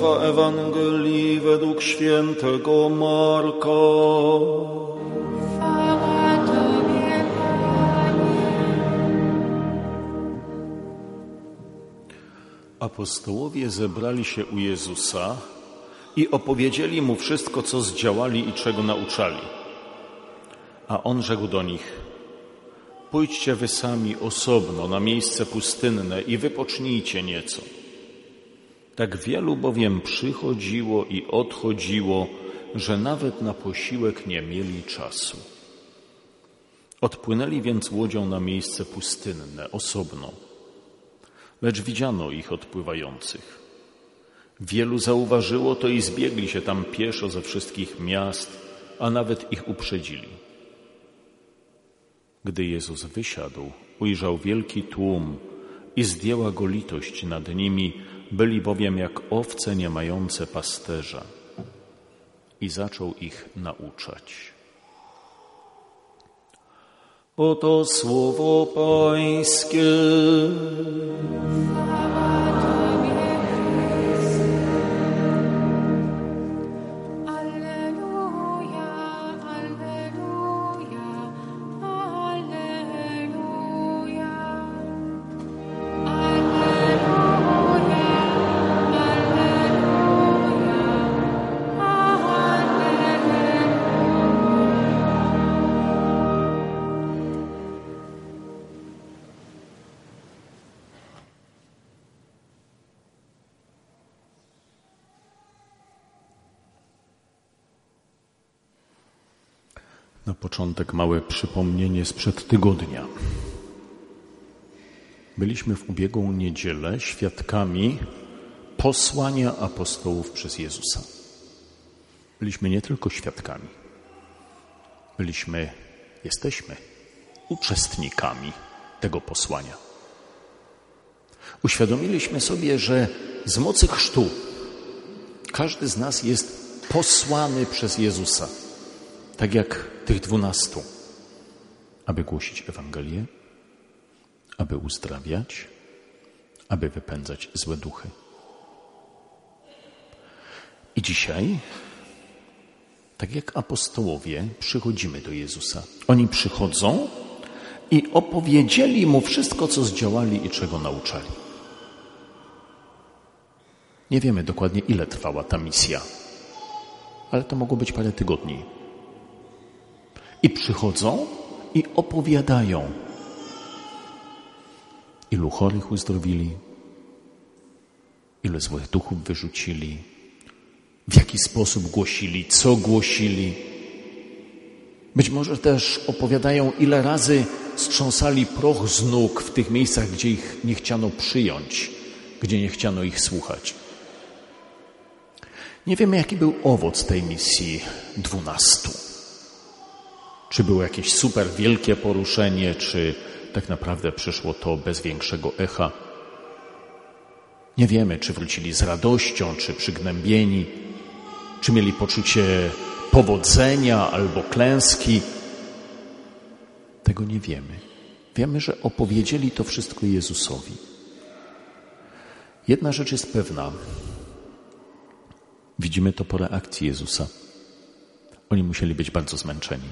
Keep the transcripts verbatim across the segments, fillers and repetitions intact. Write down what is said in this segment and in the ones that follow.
Słowa Ewangelii według świętego Marka. Chwała Tobie, Panie. Apostołowie zebrali się u Jezusa i opowiedzieli Mu wszystko, co zdziałali i czego nauczali. A On rzekł do nich: pójdźcie wy sami osobno na miejsce pustynne i wypocznijcie nieco. Tak wielu bowiem przychodziło i odchodziło, że nawet na posiłek nie mieli czasu. Odpłynęli więc łodzią na miejsce pustynne, osobno. Lecz widziano ich odpływających. Wielu zauważyło to i zbiegli się tam pieszo ze wszystkich miast, a nawet ich uprzedzili. Gdy Jezus wysiadł, ujrzał wielki tłum i zdjęła go litość nad nimi, byli bowiem jak owce nie mające pasterza. I zaczął ich nauczać. Oto słowo Pańskie. Na początek małe przypomnienie sprzed tygodnia. Byliśmy w ubiegłą niedzielę świadkami posłania apostołów przez Jezusa. Byliśmy nie tylko świadkami. Byliśmy, jesteśmy uczestnikami tego posłania. Uświadomiliśmy sobie, że z mocy chrztu każdy z nas jest posłany przez Jezusa. Tak jak tych dwunastu, aby głosić Ewangelię, aby uzdrawiać, aby wypędzać złe duchy. I dzisiaj, tak jak apostołowie, przychodzimy do Jezusa. Oni przychodzą i opowiedzieli Mu wszystko, co zdziałali i czego nauczali. Nie wiemy dokładnie, ile trwała ta misja, ale to mogło być parę tygodni. I przychodzą i opowiadają, ilu chorych uzdrowili, ile złych duchów wyrzucili, w jaki sposób głosili, co głosili. Być może też opowiadają, ile razy strząsali proch z nóg w tych miejscach, gdzie ich nie chciano przyjąć, gdzie nie chciano ich słuchać. Nie wiemy, jaki był owoc tej misji dwunastu. Czy było jakieś super wielkie poruszenie, czy tak naprawdę przyszło to bez większego echa. Nie wiemy, czy wrócili z radością, czy przygnębieni, czy mieli poczucie powodzenia albo klęski. Tego nie wiemy. Wiemy, że opowiedzieli to wszystko Jezusowi. Jedna rzecz jest pewna. Widzimy to po reakcji Jezusa. Oni musieli być bardzo zmęczeni.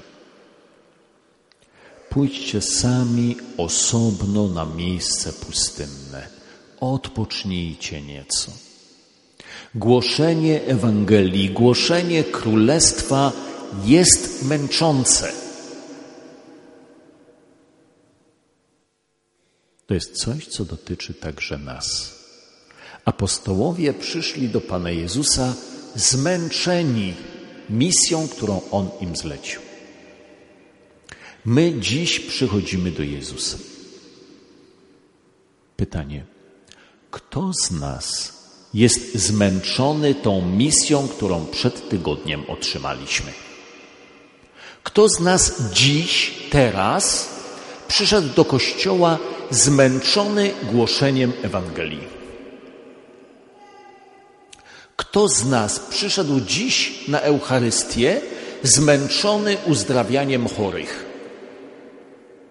Pójdźcie sami osobno na miejsce pustynne. Odpocznijcie nieco. Głoszenie Ewangelii, głoszenie Królestwa jest męczące. To jest coś, co dotyczy także nas. Apostołowie przyszli do Pana Jezusa zmęczeni misją, którą On im zlecił. My dziś przychodzimy do Jezusa. Pytanie, kto z nas jest zmęczony tą misją, którą przed tygodniem otrzymaliśmy? Kto z nas dziś, teraz przyszedł do kościoła zmęczony głoszeniem Ewangelii? Kto z nas przyszedł dziś na Eucharystię zmęczony uzdrawianiem chorych?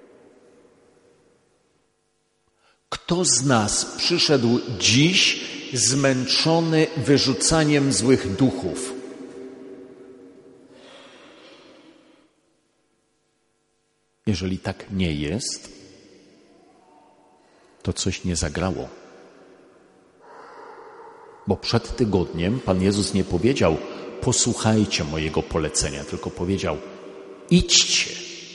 Kto z nas przyszedł dziś zmęczony wyrzucaniem złych duchów. Jeżeli tak nie jest, to coś nie zagrało. Bo przed tygodniem Pan Jezus nie powiedział: posłuchajcie mojego polecenia, tylko powiedział: idźcie.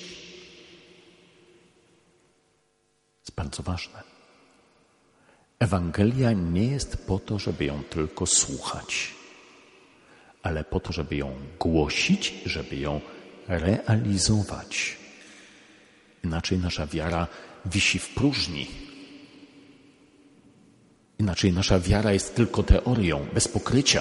Jest bardzo ważne. Ewangelia nie jest po to, żeby ją tylko słuchać, ale po to, żeby ją głosić, żeby ją realizować. Inaczej nasza wiara wisi w próżni. Inaczej nasza wiara jest tylko teorią, bez pokrycia.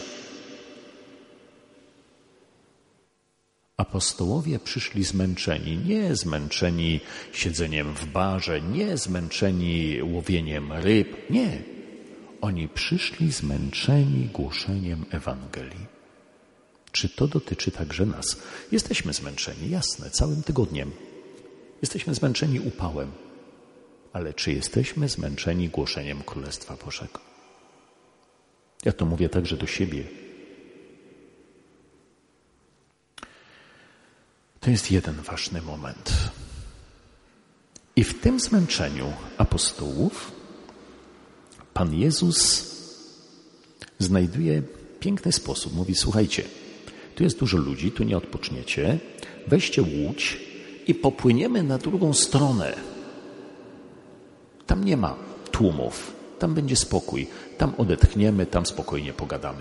Apostołowie przyszli zmęczeni, nie zmęczeni siedzeniem w barze, nie zmęczeni łowieniem ryb, nie. Oni przyszli zmęczeni głoszeniem Ewangelii. Czy to dotyczy także nas? Jesteśmy zmęczeni, jasne, całym tygodniem. Jesteśmy zmęczeni upałem. Ale czy jesteśmy zmęczeni głoszeniem Królestwa Bożego? Ja to mówię także do siebie. To jest jeden ważny moment. I w tym zmęczeniu apostołów Pan Jezus znajduje piękny sposób. Mówi: słuchajcie, tu jest dużo ludzi, tu nie odpoczniecie, weźcie łódź i popłyniemy na drugą stronę. Tam nie ma tłumów, tam będzie spokój, tam odetchniemy, tam spokojnie pogadamy.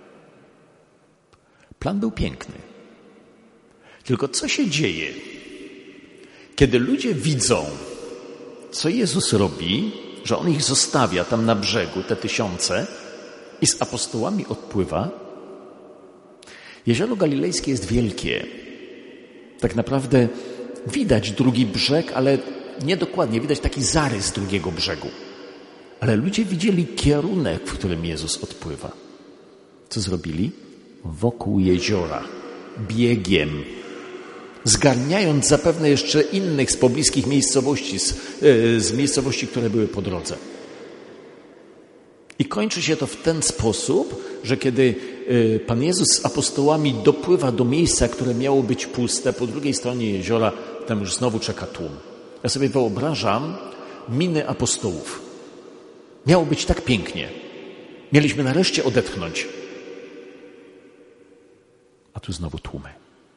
Plan był piękny. Tylko co się dzieje, kiedy ludzie widzą, co Jezus robi, że On ich zostawia tam na brzegu, te tysiące, i z apostołami odpływa? Jezioro Galilejskie jest wielkie. Tak naprawdę widać drugi brzeg, ale niedokładnie widać taki zarys drugiego brzegu. Ale ludzie widzieli kierunek, w którym Jezus odpływa. Co zrobili? Wokół jeziora, biegiem, zgarniając zapewne jeszcze innych z pobliskich miejscowości, z, z miejscowości, które były po drodze. I kończy się to w ten sposób, że kiedy Pan Jezus z apostołami dopływa do miejsca, które miało być puste, po drugiej stronie jeziora, tam już znowu czeka tłum. Ja sobie wyobrażam miny apostołów. Miało być tak pięknie. Mieliśmy nareszcie odetchnąć. A tu znowu tłumy.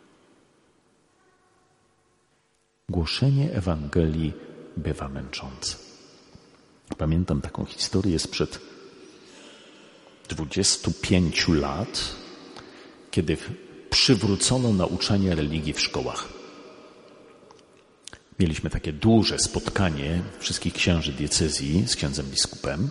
Głoszenie Ewangelii bywa męczące. Pamiętam taką historię sprzed dwudziestu pięciu lat, kiedy przywrócono nauczanie religii w szkołach. Mieliśmy takie duże spotkanie wszystkich księży diecezji z księdzem biskupem.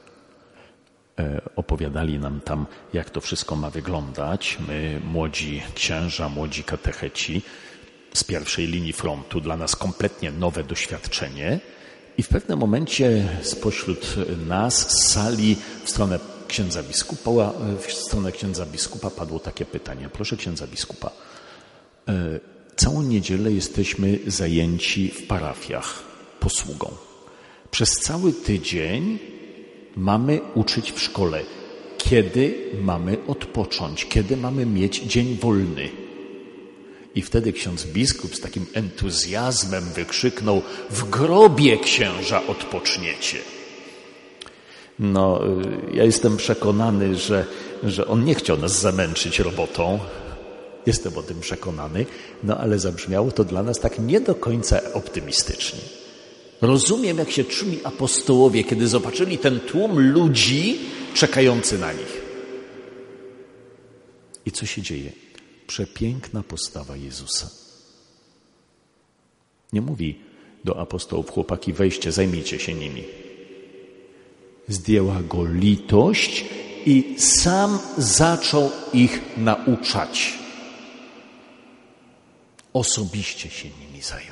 Opowiadali nam tam, jak to wszystko ma wyglądać. My, młodzi księża, młodzi katecheci z pierwszej linii frontu, dla nas kompletnie nowe doświadczenie. I w pewnym momencie spośród nas, z sali, w stronę księdza biskupa, w stronę księdza biskupa padło takie pytanie. Proszę księdza biskupa, całą niedzielę jesteśmy zajęci w parafiach posługą. Przez cały tydzień mamy uczyć w szkole. Kiedy mamy odpocząć? Kiedy mamy mieć dzień wolny? I wtedy ksiądz biskup z takim entuzjazmem wykrzyknął: w grobie, księża, odpoczniecie. No, ja jestem przekonany, że, że on nie chciał nas zamęczyć robotą. Jestem o tym przekonany, no ale zabrzmiało to dla nas tak nie do końca optymistycznie. Rozumiem, jak się czuli apostołowie, kiedy zobaczyli ten tłum ludzi czekający na nich. I co się dzieje? Przepiękna postawa Jezusa. Nie mówi do apostołów: chłopaki, weźcie, zajmijcie się nimi. Zdjęła go litość i sam zaczął ich nauczać. Osobiście się nimi zajął.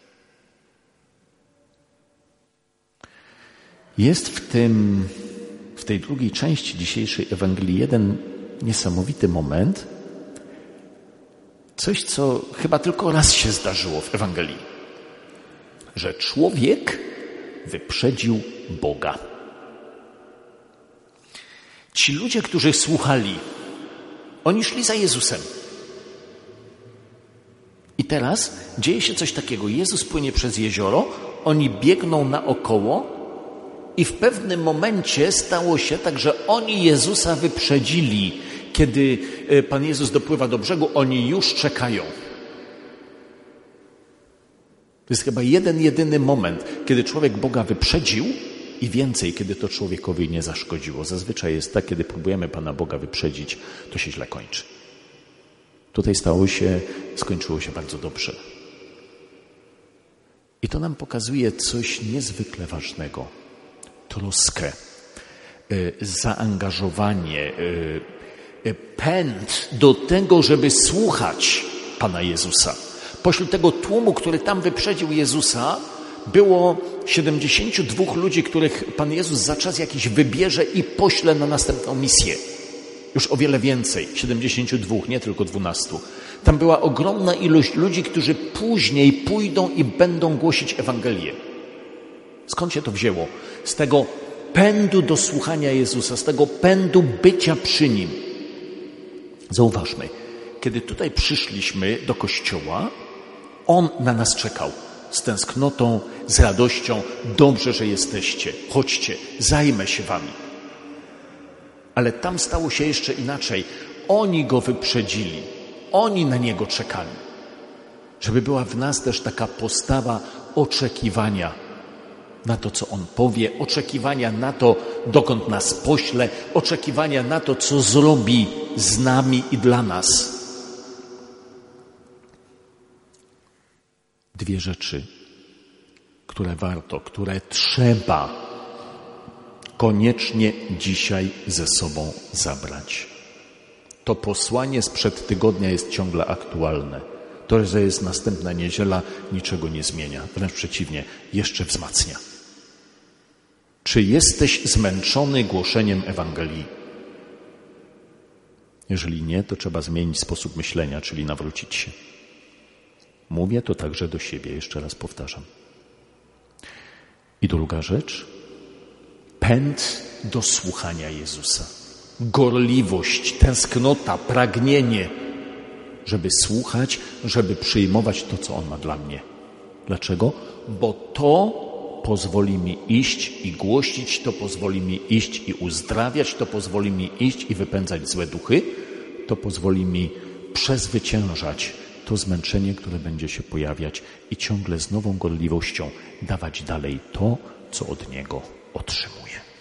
Jest w tym, w tej drugiej części dzisiejszej Ewangelii jeden niesamowity moment. Coś, co chyba tylko raz się zdarzyło w Ewangelii. Że człowiek wyprzedził Boga. Ci ludzie, którzy słuchali, oni szli za Jezusem. I teraz dzieje się coś takiego. Jezus płynie przez jezioro, oni biegną naokoło i w pewnym momencie stało się tak, że oni Jezusa wyprzedzili. Kiedy Pan Jezus dopływa do brzegu, oni już czekają. To jest chyba jeden, jedyny moment, kiedy człowiek Boga wyprzedził i więcej, kiedy to człowiekowi nie zaszkodziło. Zazwyczaj jest tak, kiedy próbujemy Pana Boga wyprzedzić, to się źle kończy. Tutaj stało się, skończyło się bardzo dobrze. I to nam pokazuje coś niezwykle ważnego. Troskę, zaangażowanie, pęd do tego, żeby słuchać Pana Jezusa. Pośród tego tłumu, który tam wyprzedził Jezusa, było siedemdziesięciu dwóch ludzi, których Pan Jezus za czas jakiś wybierze i pośle na następną misję. Już o wiele więcej, siedemdziesięciu dwóch, nie tylko dwunastu. Tam była ogromna ilość ludzi, którzy później pójdą i będą głosić Ewangelię. Skąd się to wzięło? Z tego pędu do słuchania Jezusa, z tego pędu bycia przy Nim. Zauważmy, kiedy tutaj przyszliśmy do kościoła, On na nas czekał z tęsknotą, z radością. Dobrze, że jesteście. Chodźcie, zajmę się wami. Ale tam stało się jeszcze inaczej. Oni Go wyprzedzili. Oni na Niego czekali. Żeby była w nas też taka postawa oczekiwania na to, co On powie, oczekiwania na to, dokąd nas pośle, oczekiwania na to, co zrobi z nami i dla nas. Dwie rzeczy, które warto, które trzeba koniecznie dzisiaj ze sobą zabrać. To posłanie sprzed tygodnia jest ciągle aktualne. To, że jest następna niedziela, niczego nie zmienia. Wręcz przeciwnie, jeszcze wzmacnia. Czy jesteś zmęczony głoszeniem Ewangelii? Jeżeli nie, to trzeba zmienić sposób myślenia, czyli nawrócić się. Mówię to także do siebie, jeszcze raz powtarzam. I druga rzecz, pęd do słuchania Jezusa. Gorliwość, tęsknota, pragnienie, żeby słuchać, żeby przyjmować to, co On ma dla mnie. Dlaczego? Bo to pozwoli mi iść i głosić, to pozwoli mi iść i uzdrawiać, to pozwoli mi iść i wypędzać złe duchy, to pozwoli mi przezwyciężać to zmęczenie, które będzie się pojawiać i ciągle z nową gorliwością dawać dalej to, co od Niego otrzymuję.